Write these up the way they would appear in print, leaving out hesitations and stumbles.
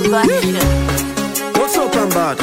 What's up and bad?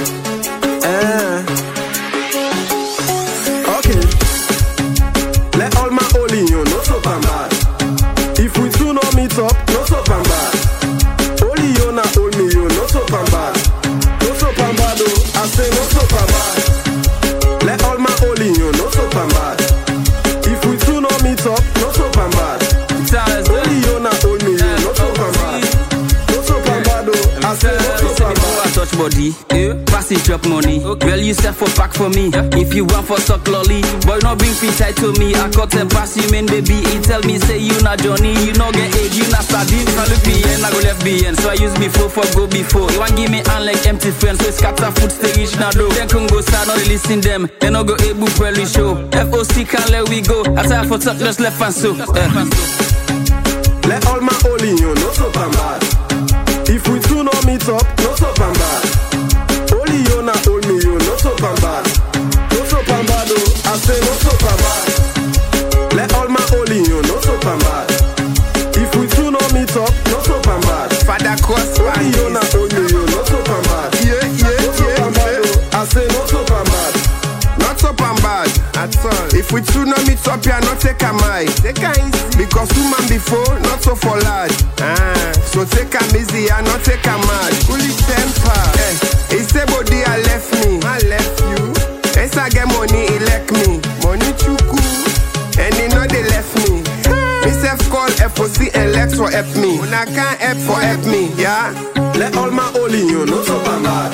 Okay. Let all my holy you no so and bad. If we two no meet up, no so and bad. Holy you na hold me you no so and bad. No so and bad oh, I say no so and bad. Let all my holy you no so and bad. If we two no meet up, no so and bad. Holy you na hold me you no so and bad. No so and bad oh, I say no so and bad. Touch body, pass it drop money. Girl, you step for pack for me. If you want for suck lolly, boy, no bring feet tight to me. I cut and pass you, man, baby. He tell me, say you not Johnny. You no get age, you not sardine. If I look BN, I go left BN. So I use before for go before. You want give me hand like empty friends. So scatter foot stay rich now though. Then Congo start not releasing them. Then I go able to show. FOC can't let we go. I tell for touch just left and so. Let all my holy you no so and bad. If we two no meet up, no so and bad. Holy you na hold me you no so and bad. No so and bad oh, I say no so and bad. Let all my holy you no so and bad. If we two no meet up, no so and bad. Father cross Holy you na hold me you no so and bad. No so and bad oh, I say no so and bad. Not so and bad at all. If we two no meet up, you not take a mile. Take a easy. Because woman before, not so for large. So take a easy and not take a mad. Fully temper. He say body I left me. I left you. Yes I get money, he left me. Money chuku. And he know they left me. Myself call FOC and Lex for help me. When I can't help for help me, yeah. Let all my holy you no so and bad.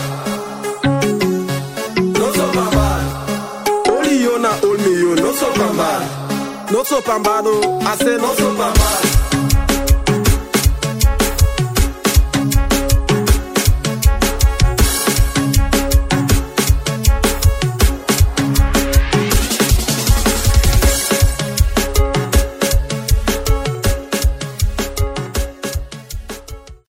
No so and bad. Holy you na hold me you no so and bad. No so and bad oh, I say no so and bad.